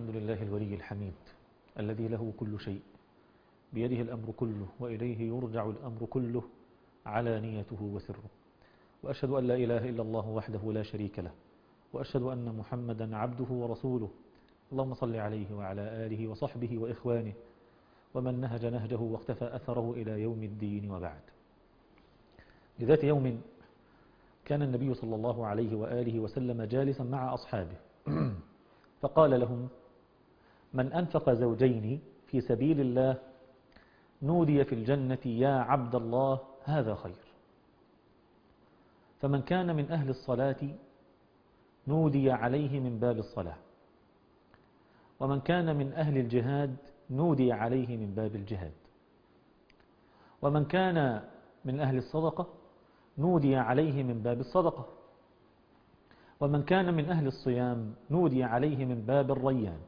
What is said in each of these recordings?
الحمد لله الولي الحميد الذي له كل شيء بيده الأمر كله وإليه يرجع الأمر كله علانيته وسره. وأشهد أن لا إله إلا الله وحده لا شريك له، وأشهد أن محمدا عبده ورسوله. اللهم صل عليه وعلى آله وصحبه وإخوانه ومن نهج نهجه واختفى أثره إلى يوم الدين. وبعد. لذات يوم كان النبي صلى الله عليه وآله وسلم جالسا مع أصحابه فقال لهم: من أنفق زوجين في سبيل الله نودي في الجنة يا عبد الله هذا خير. فمن كان من أهل الصلاة نودي عليه من باب الصلاة، ومن كان من أهل الجهاد نودي عليه من باب الجهاد، ومن كان من أهل الصدقة نودي عليه من باب الصدقة، ومن كان من أهل الصيام نودي عليه من باب الريان.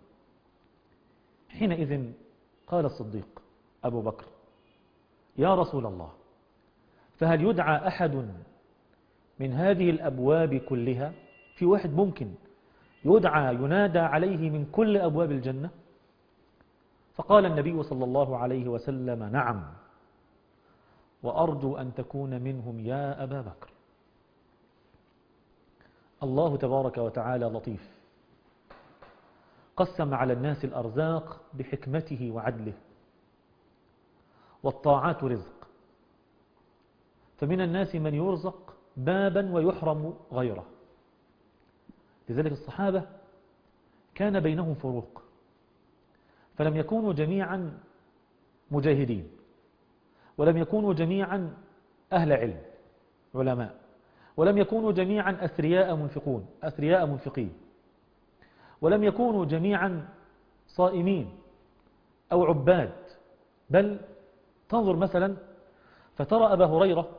حينئذ قال الصديق أبو بكر: يا رسول الله، فهل يدعى أحد من هذه الأبواب كلها؟ في واحد ممكن يدعى ينادى عليه من كل أبواب الجنة؟ فقال النبي صلى الله عليه وسلم: نعم، وأرجو أن تكون منهم يا أبا بكر. الله تبارك وتعالى لطيف، قسم على الناس الأرزاق بحكمته وعدله، والطاعات رزق، فمن الناس من يرزق بابا ويحرم غيره. لذلك الصحابة كان بينهم فروق، فلم يكونوا جميعا مجاهدين، ولم يكونوا جميعا أهل علم علماء، ولم يكونوا جميعا أثرياء منفقين، ولم يكونوا جميعا صائمين أو عباد. بل تنظر مثلا فترى أبا هريرة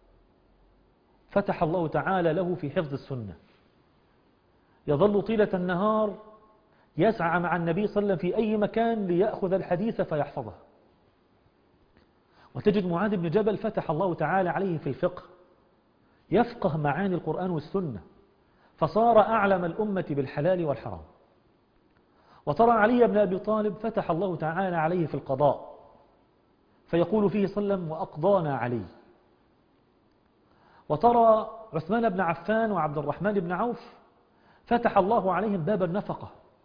فتح الله تعالى له في حفظ السنة، يظل طيلة النهار يسعى مع النبي صلى الله عليه وسلم في أي مكان ليأخذ الحديث فيحفظه. وتجد معاذ بن جبل فتح الله تعالى عليه في الفقه، يفقه معاني القرآن والسنة، فصار أعلم الأمة بالحلال والحرام. وترى علي بن أبي طالب فتح الله تعالى عليه في القضاء، فيقول فيه صلى الله عليه وسلم: وأقضانا علي. وترى عثمان بن عفان وعبد الرحمن بن عوف فتح الله عليهم باب النفقة،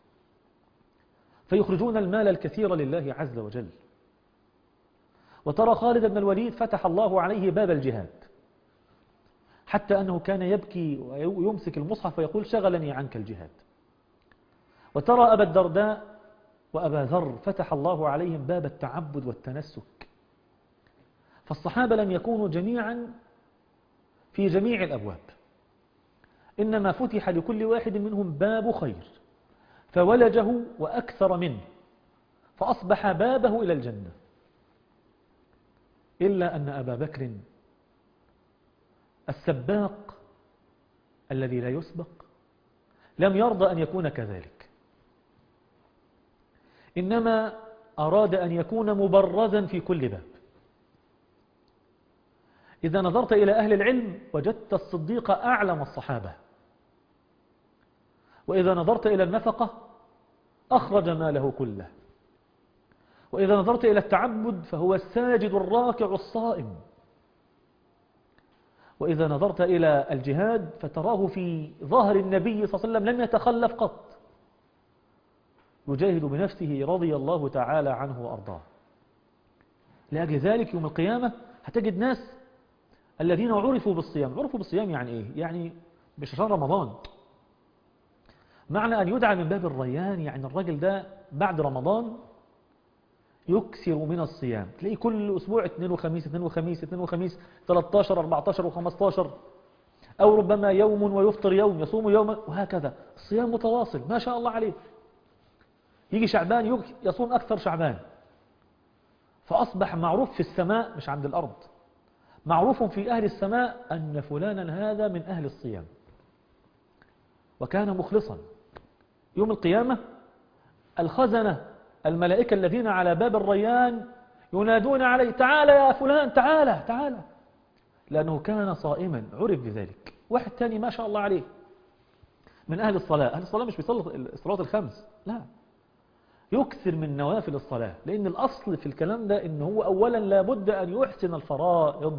فيخرجون المال الكثير لله عز وجل. وترى خالد بن الوليد فتح الله عليه باب الجهاد، حتى أنه كان يبكي ويمسك المصحف ويقول: شغلني عنك الجهاد. وترى أبا الدرداء وأبا ذر فتح الله عليهم باب التعبد والتنسك. فالصحابة لم يكونوا جميعا في جميع الأبواب، إنما فتح لكل واحد منهم باب خير فولجه وأكثر منه، فأصبح بابه إلى الجنة. إلا أن أبا بكر السباق الذي لا يسبق لم يرضى أن يكون كذلك، إنما أراد أن يكون مبرزا في كل باب. إذا نظرت إلى أهل العلم وجدت الصديق أعلم الصحابة، وإذا نظرت إلى النفقة أخرج ماله كله، وإذا نظرت إلى التعبد فهو الساجد الراكع الصائم، وإذا نظرت إلى الجهاد فتراه في ظهر النبي صلى الله عليه وسلم لم يتخلف قط، يجاهد بنفسه رضي الله تعالى عنه وأرضاه. لأجل ذلك يوم القيامة هتجد ناس الذين عرفوا بالصيام يعني إيه؟ يعني مش عشان رمضان. معنى أن يدعى من باب الريان يعني الرجل ده بعد رمضان يكثر من الصيام، تلاقيه كل أسبوع اثنين وخميس 13 14 و15، أو ربما يوم ويفطر يوم، يصوم يوما، وهكذا الصيام متواصل ما شاء الله عليه. يجي شعبان يصوم أكثر شعبان، فأصبح معروف في السماء مش عند الأرض، معروف في أهل السماء أن فلانا هذا من أهل الصيام، وكان مخلصا. يوم القيامة الخزنة الملائكة الذين على باب الريان ينادون عليه: تعال يا فلان، تعال، لأنه كان صائما عرف بذلك. واحد تاني ما شاء الله عليه من أهل الصلاة، أهل الصلاة مش بيصلي الصلاة الخمس، لا، يكثر من نوافل الصلاة، لأن الأصل في الكلام ده إن هو أولا لابد أن يحسن الفرائض.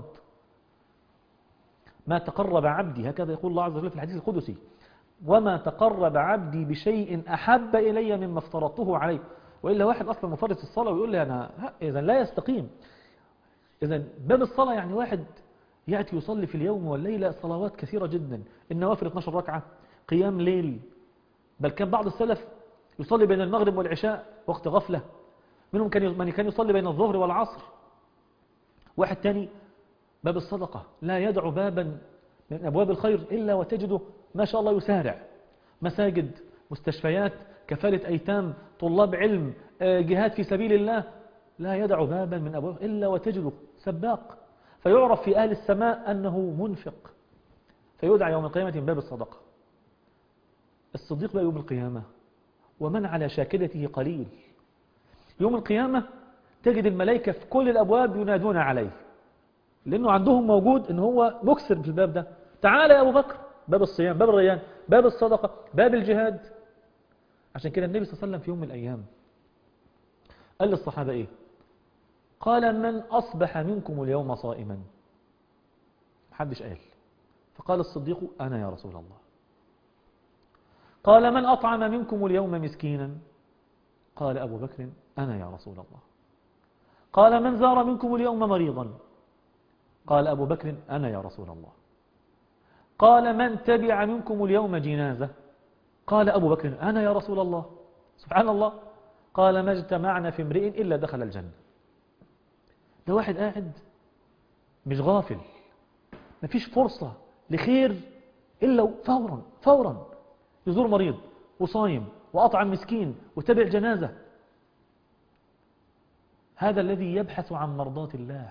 ما تقرب عبدي، هكذا يقول الله عز وجل في الحديث القدسي، وما تقرب عبدي بشيء أحب إلي مما افترضته عليه. وإلا واحد أصلا مفرط الصلاة ويقول لي أنا إذا لا يستقيم. إذا باب الصلاة يعني واحد يأتي يصلي في اليوم والليلة صلوات كثيرة جدا، النوافل 12 ركعة، قيام ليل، بل كان بعض السلف يصلي بين المغرب والعشاء وقت غفلة، منهم من كان يصلي بين الظهر والعصر. واحد تاني باب الصدقة، لا يدع بابا من أبواب الخير إلا وتجده ما شاء الله يسارع، مساجد، مستشفيات، كفالة أيتام، طلاب علم، جهاد في سبيل الله، لا يدع بابا من أبواب إلا وتجده سباق، فيعرف في أهل السماء أنه منفق، فيدعى يوم القيامة من باب الصدقة. الصديق بقى يوم القيامة ومن على شاكلته قليل، يوم القيامة تجد الملائكة في كل الأبواب ينادون عليه، لأنه عندهم موجود إن هو مكسر في الباب ده. تعال يا أبو بكر، باب الصيام، باب الريان، باب الصدقة، باب الجهاد. عشان كده النبي صلى الله عليه وسلم في يوم من الأيام قال للصحابة إيه؟ قال من أصبح منكم اليوم صائما؟ محدش قال. فقال الصديق أنا يا رسول الله. قال من أطعم منكم اليوم مسكينا؟ قال أبو بكر أنا يا رسول الله. قال من زار منكم اليوم مريضا؟ قال أبو بكر أنا يا رسول الله. قال من تبع منكم اليوم جنازة؟ قال أبو بكر أنا يا رسول الله. سبحان الله. قال ما اجتمعنا في امرئ إلا دخل الجنة. ده واحد قاعد مش غافل، مفيش فرصة لخير إلا فورا يزور مريض وصايم وأطعم مسكين وتبع جنازة. هذا الذي يبحث عن مرضاة الله،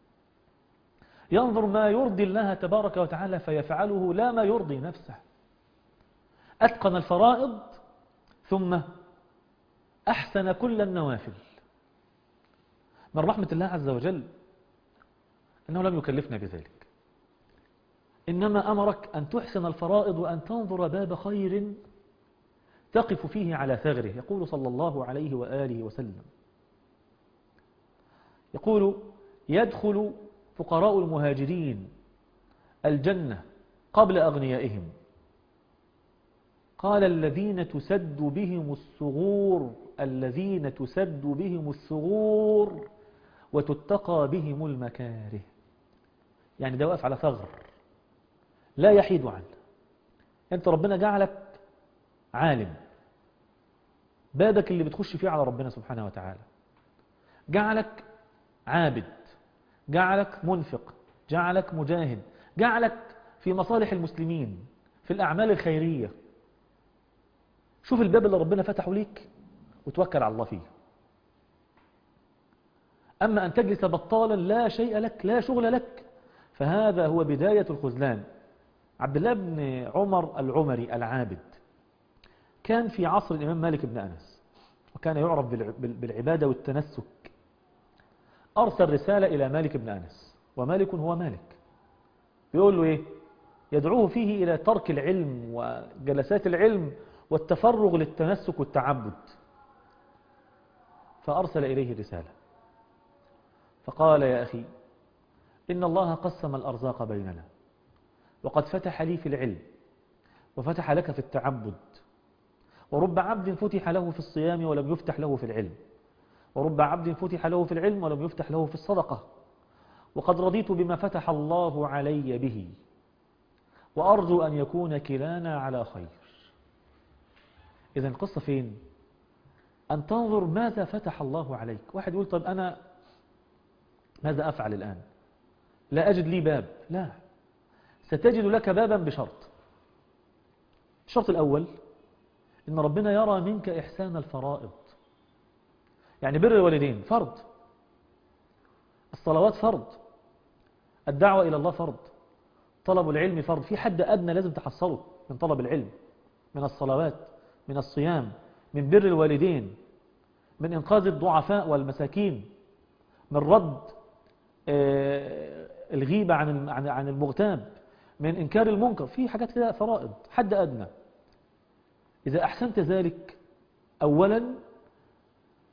ينظر ما يرضي الله تبارك وتعالى فيفعله لا ما يرضي نفسه. أتقن الفرائض ثم أحسن كل النوافل. من رحمة الله عز وجل أنه لم يكلفنا بذلك، إنما أمرك أن تحسن الفرائض وأن تنظر باب خير تقف فيه على ثغره. يقول صلى الله عليه وآله وسلم، يقول يدخل فقراء المهاجرين الجنة قبل أغنيائهم. قال الذين تسد بهم الثغور، الذين تسد بهم الثغور وتتقى بهم المكاره. يعني ده واقف على ثغر لا يحيد عنه. أنت ربنا جعلك عالم، بابك اللي بتخش فيه على ربنا سبحانه وتعالى، جعلك عابد، جعلك منفق، جعلك مجاهد، جعلك في مصالح المسلمين، في الأعمال الخيرية. شوف الباب اللي ربنا فتحه ليك وتوكل على الله فيه. أما أن تجلس بطالا لا شيء لك، لا شغل لك، فهذا هو بداية الخذلان. عبد الله بن عمر العمري العابد كان في عصر الإمام مالك بن أنس، وكان يعرف بالعبادة والتنسك. أرسل رسالة إلى مالك بن أنس، ومالك هو مالك، بيقول له إيه؟ يدعوه فيه إلى ترك العلم وجلسات العلم والتفرغ للتنسك والتعبد. فأرسل إليه الرسالة فقال يا أخي إن الله قسم الأرزاق بيننا، وقد فتح لي في العلم وفتح لك في التعبد، ورب عبد فتح له في الصيام ولم يفتح له في العلم، ورب عبد فتح له في العلم ولم يفتح له في الصدقة، وقد رضيت بما فتح الله علي به، وأرجو أن يكون كلانا على خير. إذا القصة فين؟ أن تنظر ماذا فتح الله عليك. واحد يقول طب أنا ماذا أفعل الآن؟ لا أجد لي باب. لا، ستجد لك بابا بشرط. الشرط الأول إن ربنا يرى منك إحسان الفرائض. يعني بر الوالدين فرض، الصلوات فرض، الدعوة إلى الله فرض، طلب العلم فرض. في حد أدنى لازم تحصله من طلب العلم، من الصلوات، من الصيام، من بر الوالدين، من إنقاذ الضعفاء والمساكين، من رد الغيبة عن المغتاب، من إنكار المنكر. في حاجات كده فرائض، حد أدنى. إذا أحسنت ذلك أولا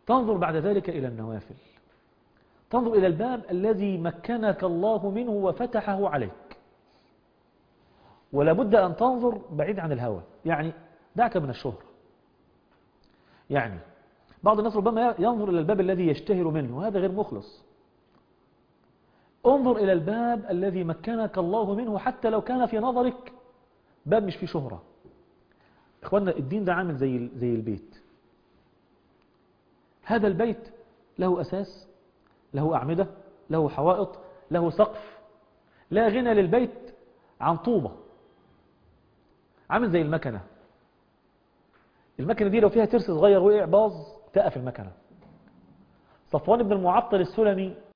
تنظر بعد ذلك إلى النوافل، تنظر إلى الباب الذي مكنك الله منه وفتحه عليك. ولا بد أن تنظر بعيد عن الهوى، يعني دعك من الشهرة. يعني بعض الناس ربما ينظر إلى الباب الذي يشتهر منه، وهذا غير مخلص. انظر إلى الباب الذي مكنك الله منه حتى لو كان في نظرك باب مش فيه شهرة. إخواننا، الدين ده عامل زي البيت. هذا البيت له أساس، له أعمدة، له حوائط، له سقف. لا غنى للبيت عن طوبة. عامل زي المكنة. المكنة دي لو فيها ترس صغير وقع باظ تقف المكنة. صفوان بن المعطل السلمي